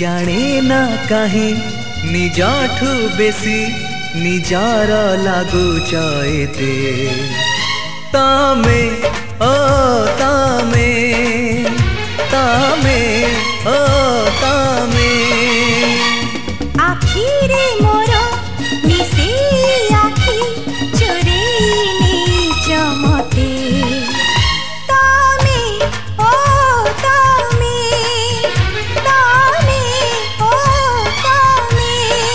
जाने ना कहीं निजाठू बेसी निजार लागू चाहते तामे ओ तामे तामे ओ तामे आखिरे मोर मिसे आखि चुरेली जमते तामे ओ तामे तामे ओ तामे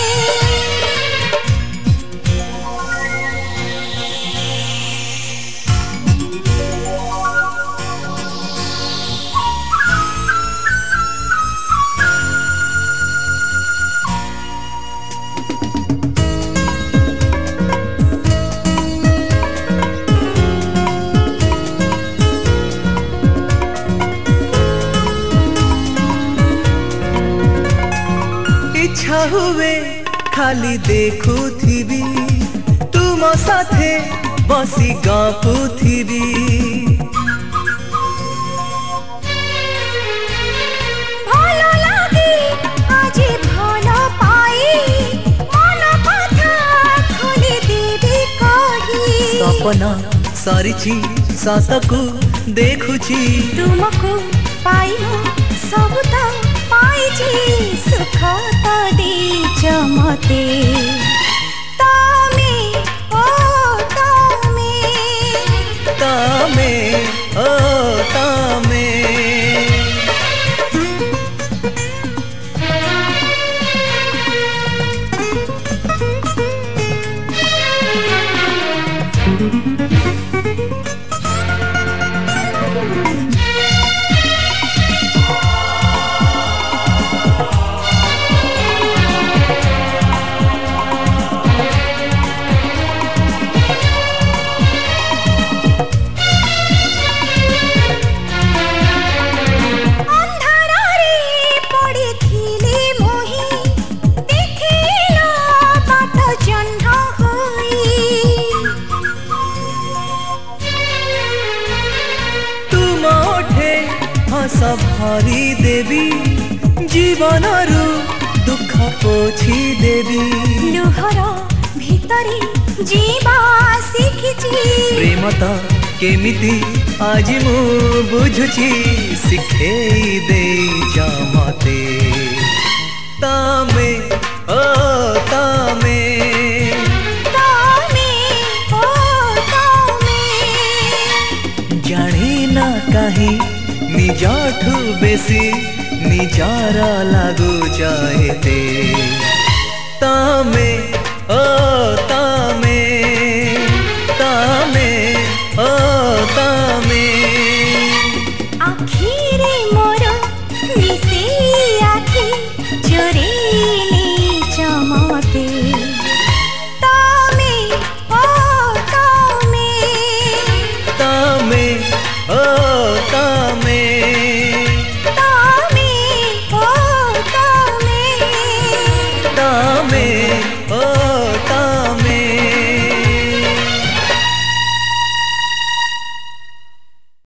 इच्छा हुए खाली देखुथिबी तुम साथे बसी गपुथिबी भलो लागे आज भलो पाई मन कथा खोली देवी कही सपना सारिची सातकू देखुची तुमको पाई सब तो पाइची सुख तो देच मते तामे ओ तामे तामे ओ तामे सब भरी देवी जीवन रु दुख पोछी देवी लुहर भितरी जीवा शिखिची प्रेम तो केमिति आज मु बुझुची शिखेई दे मते तामे ओ तामे तामे ओ तामे जाने ना कहीं निजाठू बेसी निजारा लागू चाहते तामे ओ तामे तामे ओ तामे आखिरे मोर मिसे आखि चोरेली चमते तामे ओ तामे तामे ओ तामे तामे ओ तामे तामे